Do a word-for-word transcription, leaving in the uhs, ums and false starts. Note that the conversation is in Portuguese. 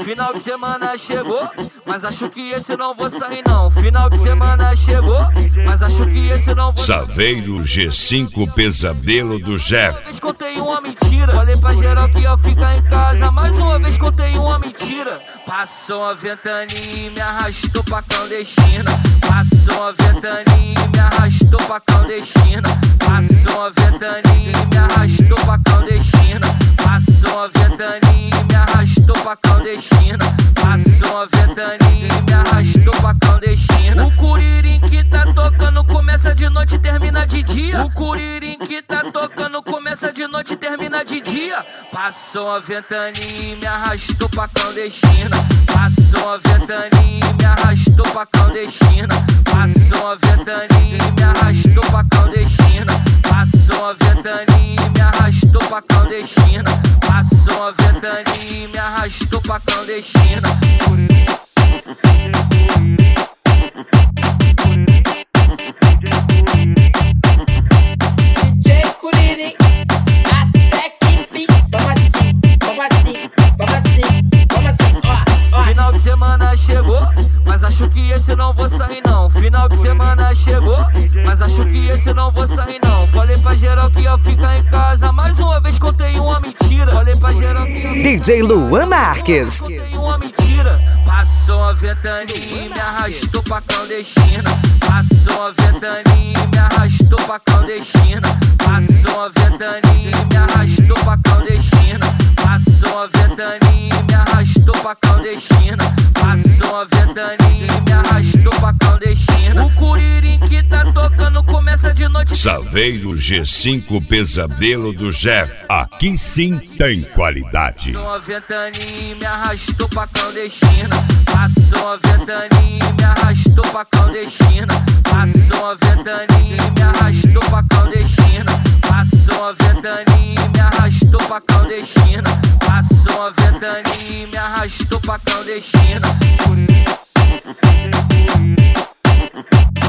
Final de semana chegou, mas acho que esse não vou sair não. Final de semana chegou, mas acho que esse não vou sair. Saveiro G cinco Pesadelo do Jeff. Mais uma vez contei uma mentira, falei pra geral que ia ficar em casa. Mais uma vez contei uma mentira. Passou a ventania e me arrastou pra clandestina. Passou a ventania e me arrastou pra clandestina. Passou a ventania e me arrastou pra clandestina. Passou a ventania e me arrastou pra clandestina. Passou a ventania e me arrastou pra clandestina. O curirim que tá tocando começa de noite e termina de dia. O curirim que tá tocando começa de noite e termina de dia. Passou a ventania e me arrastou pra clandestina. Passou a ventania e me arrastou pra clandestina. Passou a ventania e me arrastou pra clandestina. Passou a ventania e me arrastou pra clandestina. Passou a ventania e me arrastou pra clandestina. D J Curirim, até que enfim. Toma assim, toma assim, toma assim, toma assim, ó, ó. Final de semana chegou, mas acho que esse não vou sair não. Final de semana chegou, mas acho que esse não vou sair não. Falei pra geral que ia ficar em casa. Mais uma vez contei uma mentira. Falei pra geral que ia D J Luan Marques. contei uma mentira. Passou a ventania e me arrastou pra clandestina. Passou a ventania e me arrastou pra clandestina. Passou a ventania e me arrastou pra clandestina. Passou a ventania e me arrastou pra clandestina. Passou a ventania e me arrastou pra clandestina. O curirim que tá tocando começa de noite. Saveiro G cinco Pesadelo do Jeff. Aqui sim tem qualidade. Passou a ventania e me arrastou pra clandestina. Passou a ventania e me arrastou pra clandestina. Passou a ventania e me arrastou pra clandestina. Passou a ventania e me arrastou pra clandestina. Passou a ventania e me arrastou pra clandestina.